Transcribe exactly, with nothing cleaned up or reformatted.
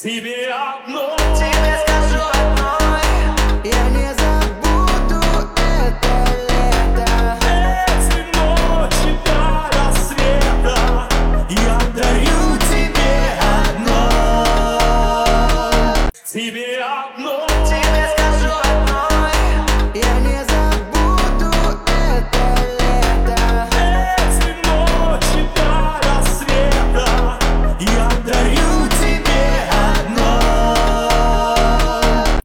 Тебе одно. Тебе скажу одной, я не забуду это лето. Эти ночи до рассвета я дарю тебе одно. Тебе одно.